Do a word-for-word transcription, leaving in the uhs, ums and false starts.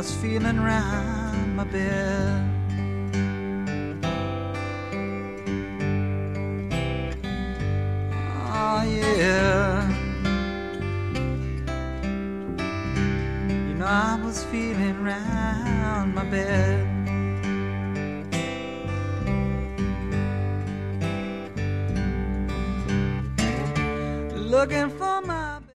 was feeling round my bed. Oh yeah, you know I was feeling round my bed. Looking for